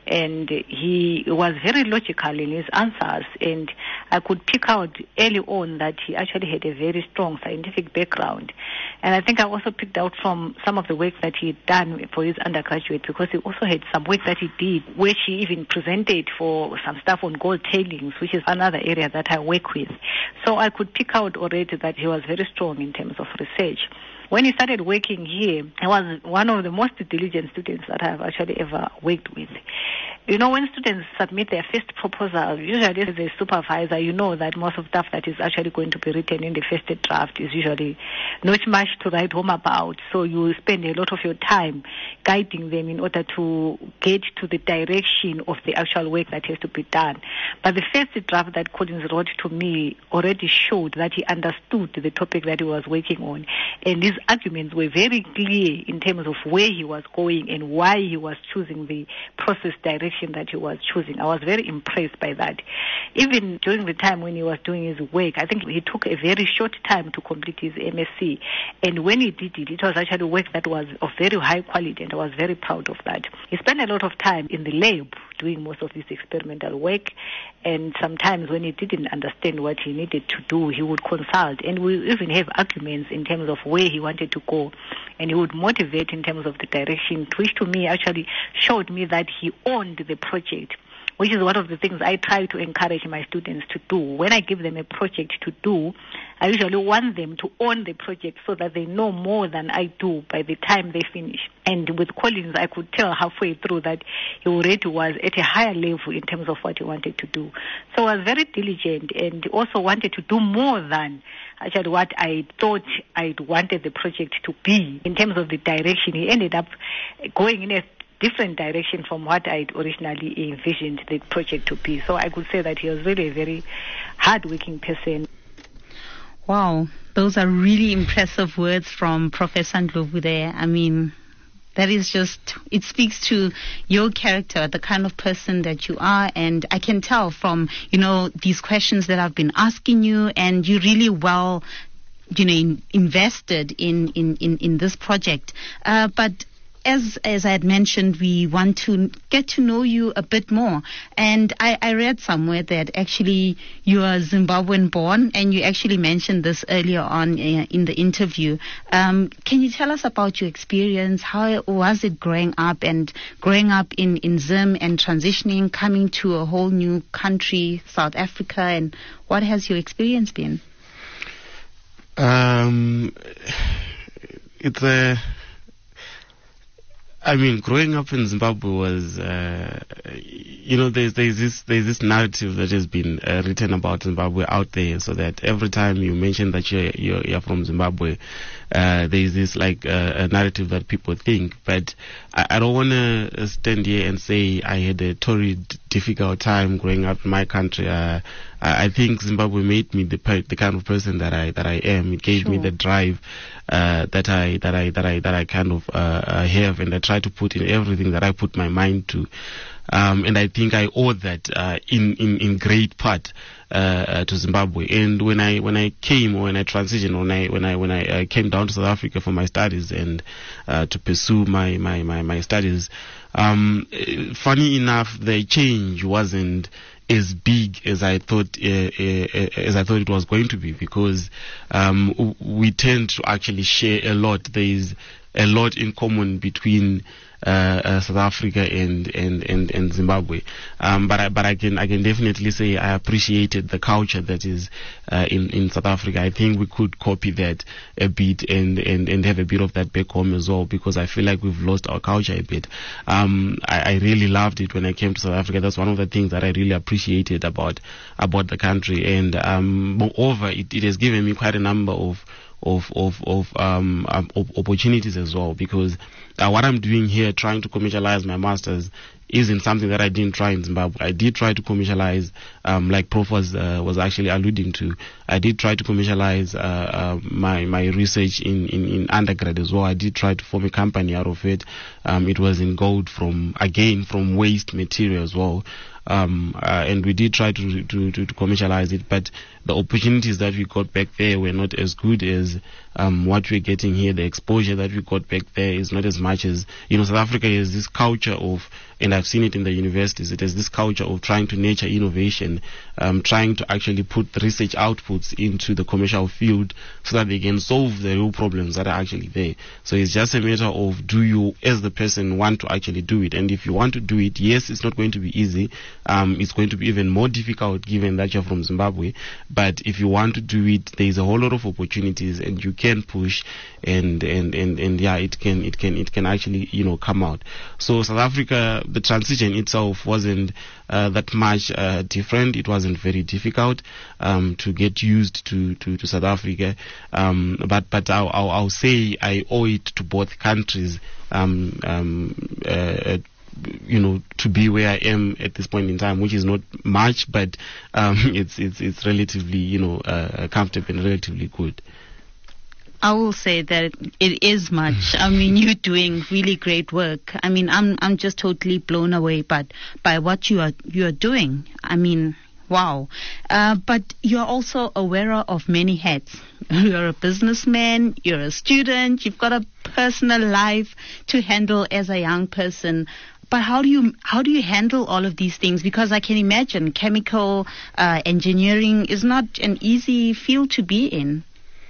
and he was very logical in his answers, and I could pick out early on that he actually had a very strong scientific background. And I think I also picked out from some of the work that he had done for his undergraduate, because he also had some work that he did, which he even presented for some stuff on gold tailings, which is another area that I work with. So I could pick out already that he was very strong in terms of research. When he started working here, he was one of the most diligent students that I have actually ever worked with. You know, when students submit their first proposal, usually as a supervisor, you know that most of the stuff that is actually going to be written in the first draft is usually not much to write home about. So you spend a lot of your time guiding them in order to get to the direction of the actual work that has to be done. But the first draft that Collins wrote to me already showed that he understood the topic that he was working on. And his arguments were very clear in terms of where he was going and why he was choosing the process direction that he was choosing. I was very impressed by that. Even during the time when he was doing his work, I think he took a very short time to complete his M S c. And when he did it, it was actually work that was of very high quality, and I was very proud of that. He spent a lot of time in the lab doing most of his experimental work, and sometimes when he didn't understand what he needed to do, he would consult, and we even have arguments in terms of where he wanted to go, and he would motivate in terms of the direction, which to me actually showed me that he owned the project, which is one of the things I try to encourage my students to do. When I give them a project to do, I usually want them to own the project so that they know more than I do by the time they finish. And with Collins, I could tell halfway through that he already was at a higher level in terms of what he wanted to do. So I was very diligent and also wanted to do more than actually what I thought I wanted the project to be in terms of the direction. He ended up going in a different direction from what I'd originally envisioned the project to be. So I could say that he was really a very hard-working person. Wow, those are really impressive words from Professor Ndlovu there. I mean, that is just, it speaks to your character, the kind of person that you are, and I can tell from, you know, these questions that I've been asking you, and you really well, you know, in, invested in, in, in, in this project. Uh, but As as I had mentioned, we want to get to know you a bit more. And I, I read somewhere that actually you are Zimbabwean born, and you actually mentioned this earlier on uh, in the interview. Um, can you tell us about your experience? How was it growing up and growing up in, in Zim and transitioning, coming to a whole new country, South Africa, and what has your experience been? Um, it's a... I mean, growing up in Zimbabwe was, uh, you know, there's, there's this, there's this narrative that has been uh, written about Zimbabwe out there, so that every time you mention that you're, you're, you're from Zimbabwe, uh, there's this like uh, a narrative that people think. But I, I don't want to stand here and say I had a torrid, difficult time growing up in my country. Uh, I think Zimbabwe made me the the kind of person that I that I am. It gave sure. me the drive uh, that I that I that I that I kind of uh, have, and I try to put in everything that I put my mind to. Um, and I think I owe that uh, in, in in great part uh, uh, to Zimbabwe. And when I when I came, or when I transitioned, when I when I when I uh, came down to South Africa for my studies and uh, to pursue my my my, my studies, um, funny enough, the change wasn't as big as I thought uh, uh, as I thought it was going to be, because um, we tend to actually share a lot. There is a lot in common between uh, uh, South Africa and and and, and Zimbabwe. Um, but I, but I can I can definitely say I appreciated the culture that is uh, in in South Africa. I think we could copy that a bit and, and, and have a bit of that back home as well, because I feel like we've lost our culture a bit. Um, I, I really loved it when I came to South Africa. That's one of the things that I really appreciated about about the country. And um, moreover, it, it has given me quite a number of of of of um um, opportunities as well, because uh, what I'm doing here, trying to commercialize my masters, isn't something that I didn't try in Zimbabwe. I did try to commercialize, um, like Prof was uh, was actually alluding to. I did try to commercialize uh, uh, my my research in, in, in undergrad as well. I did try to form a company out of it. Um, it was in gold from again from waste material as well. um, uh, and we did try to, to, to, to commercialize it, but the opportunities that we got back there were not as good as um, what we're getting here. The exposure that we got back there is not as much as, you know, South Africa has this culture of, and I've seen it in the universities, it has this culture of trying to nurture innovation, um, trying to actually put research outputs into the commercial field so that they can solve the real problems that are actually there. So it's just a matter of, do you, as the person, want to actually do it? And if you want to do it, yes, it's not going to be easy. Um, it's going to be even more difficult given that you're from Zimbabwe. But if you want to do it, there's a whole lot of opportunities, and you can push, and and and, and yeah, it can it can it can actually, you know, come out. So South Africa, the transition itself wasn't uh, that much uh, different. It wasn't very difficult um, to get used to, to, to South Africa. Um, but but I'll, I'll, I'll say I owe it to both countries. Um, um, uh, you know, to be where I am at this point in time, which is not much, but um, it's it's it's relatively, you know, uh, comfortable and relatively good. I will say that it is much. I mean, you're doing really great work. I mean, I'm I'm just totally blown away by by what you are you are doing. I mean, wow. Uh, but you're also a wearer of many hats. You're a businessman, you're a student, you've got a personal life to handle as a young person. But how do you how do you handle all of these things? Because I can imagine chemical uh, engineering is not an easy field to be in.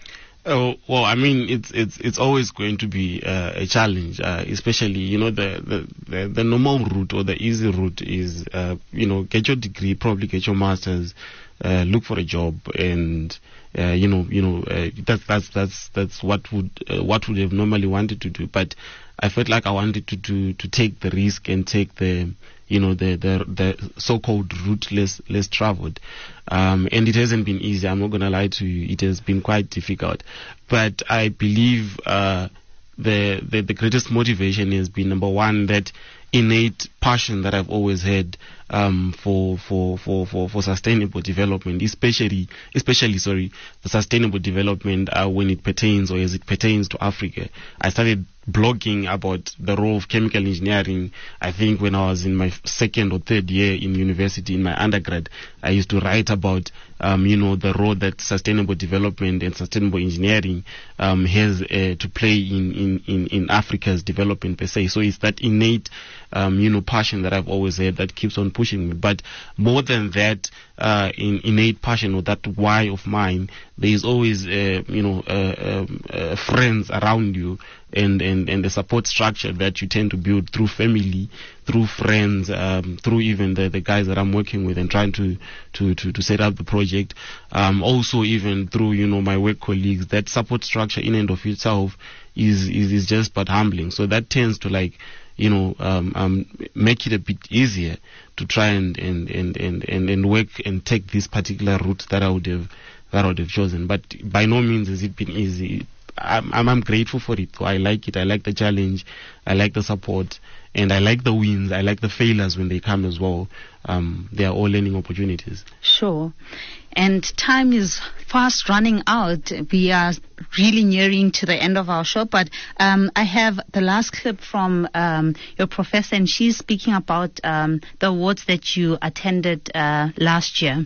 Oh, well, I mean, it's it's it's always going to be uh, a challenge, uh, especially, you know, the, the, the, the normal route or the easy route is, uh, you know, get your degree, probably get your master's, uh, look for a job, and uh, you know, you know, uh, that's that's that's that's what would uh, what would have normally wanted to do. But I felt like I wanted to do to take the risk and take the, you know, the the, the so-called route less less traveled, um, and it hasn't been easy. I'm not gonna lie to you; it has been quite difficult. But I believe uh, the, the the greatest motivation has been, number one, that innate passion that I've always had um, for, for for for for sustainable development, especially especially sorry, the sustainable development uh, when it pertains or as it pertains to Africa. I started blogging about the role of chemical engineering, I think, when I was in my second or third year in university in my undergrad. I used to write about, um, you know, the role that sustainable development and sustainable engineering um, has uh, to play in, in, in, in Africa's development per se. So it's that innate, um, you know, passion that I've always had that keeps on pushing me. But more than that, uh, in innate passion or that why of mine, there is always, uh, you know, uh, um, uh, friends around you, and, and, and the support structure that you tend to build through family, through friends, um, through even the, the guys that I'm working with and trying to, to, to, to set up the project. Um, also even through, you know, my work colleagues. That support structure in and of itself is, is, is just but humbling. So that tends to, like, you know, um, um, make it a bit easier to try and, and, and, and, and, and work and take this particular route that I would have, that I would have chosen. But by no means has it been easy. I'm, I'm, I'm grateful for it. I like it. I like the challenge. I like the support. And I like the wins. I like the failures when they come as well. Um, they are all learning opportunities. Sure. And time is fast running out. We are really nearing to the end of our show. But um, I have the last clip from um, your professor, and she's speaking about um, the awards that you attended uh, last year.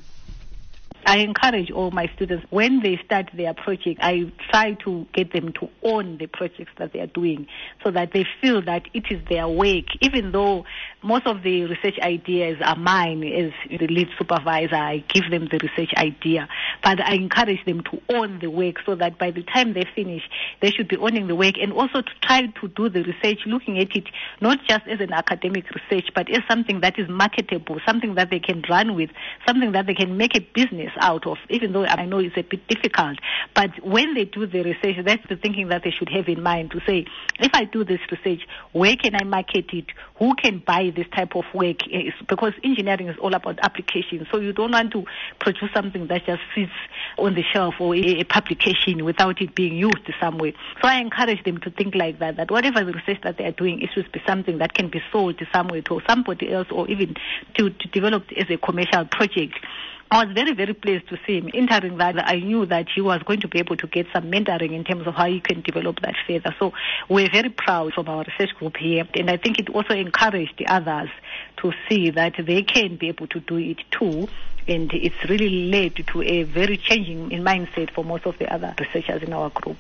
I encourage all my students, when they start their project, I try to get them to own the projects that they are doing so that they feel that it is their work, even though most of the research ideas are mine as the lead supervisor. I give them the research idea, but I encourage them to own the work so that by the time they finish, they should be owning the work, and also to try to do the research, looking at it not just as an academic research, but as something that is marketable, something that they can run with, something that they can make a business out of, even though I know it's a bit difficult. But when they do the research, that's the thinking that they should have in mind, to say, if I do this research, where can I market it? Who can buy this type of work? It's because engineering is all about application. So you don't want to produce something that just sits on the shelf or a, a publication without it being used somewhere. So I encourage them to think like that, that whatever the research that they are doing, it should be something that can be sold somewhere to somebody else, or even to, to develop as a commercial project. I was very, very pleased to see him entering that. I knew that he was going to be able to get some mentoring in terms of how he can develop that further. So we're very proud from our research group here. And I think it also encouraged the others to see that they can be able to do it too. And it's really led to a very changing in mindset for most of the other researchers in our group.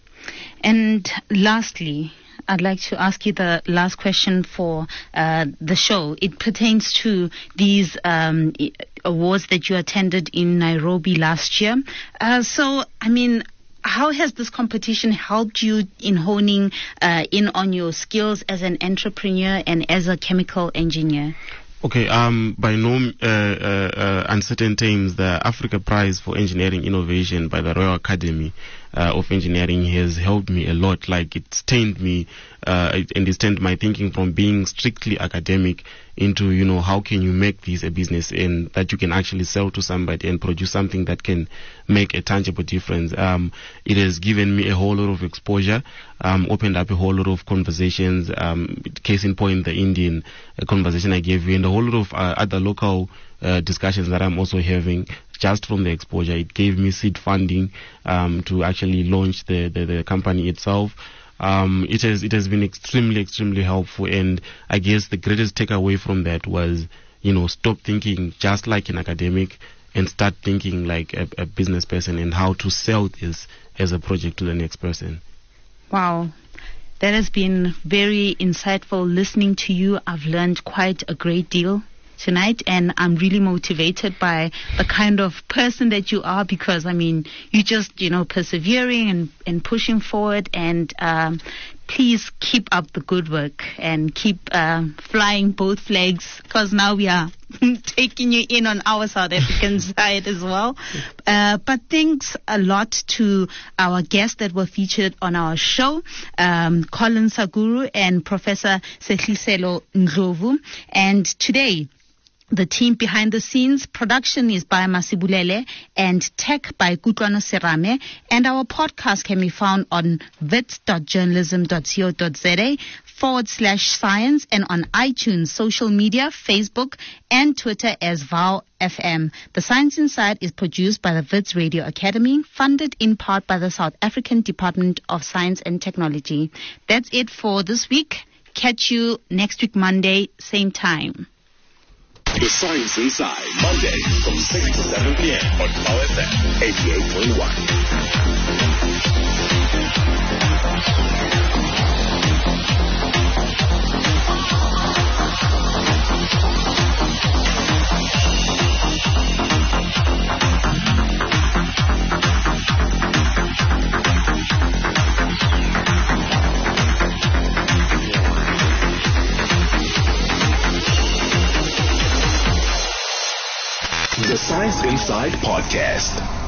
And lastly, I'd like to ask you the last question for uh, the show. It pertains to these um, awards that you attended in Nairobi last year. Uh, so, I mean, how has this competition helped you in honing uh, in on your skills as an entrepreneur and as a chemical engineer? Okay, um, by no uh, uh, uh, uncertain terms, the Africa Prize for Engineering Innovation by the Royal Academy uh, of Engineering has helped me a lot. Like, it's turned me uh, and it's turned my thinking from being strictly academic into, you know, how can you make this a business and that you can actually sell to somebody and produce something that can make a tangible difference. Um, it has given me a whole lot of exposure, um, opened up a whole lot of conversations. Um, case in point, the Indian uh, conversation I gave you, and a whole lot of uh, other local uh, discussions that I'm also having just from the exposure. It gave me seed funding um, to actually launch the, the, the company itself. Um, it has it has been extremely, extremely helpful, and I guess the greatest takeaway from that was, you know, stop thinking just like an academic and start thinking like a, a business person and how to sell this as a project to the next person. Wow. That has been very insightful listening to you. I've learned quite a great deal tonight, and I'm really motivated by the kind of person that you are, because I mean, you just, you know, persevering and, and pushing forward, and um, please keep up the good work and keep uh, flying both flags, because now we are taking you in on our South African side as well. Uh, but thanks a lot to our guests that were featured on our show, um, Colin Saguru and Professor Sehliselo Ndlovu. And today, the team behind the scenes, production is by Masibulele and tech by Kutlwano Serame. And our podcast can be found on wits dot journalism dot co dot za forward slash science and on iTunes, social media, Facebook and Twitter as V O W F M. The Science Inside is produced by the Wits Radio Academy, funded in part by the South African Department of Science and Technology. That's it for this week. Catch you next week, Monday, same time. The Science Inside, Monday from six to seven p.m. on V O W F M eighty-eight point one. The Science Inside Podcast.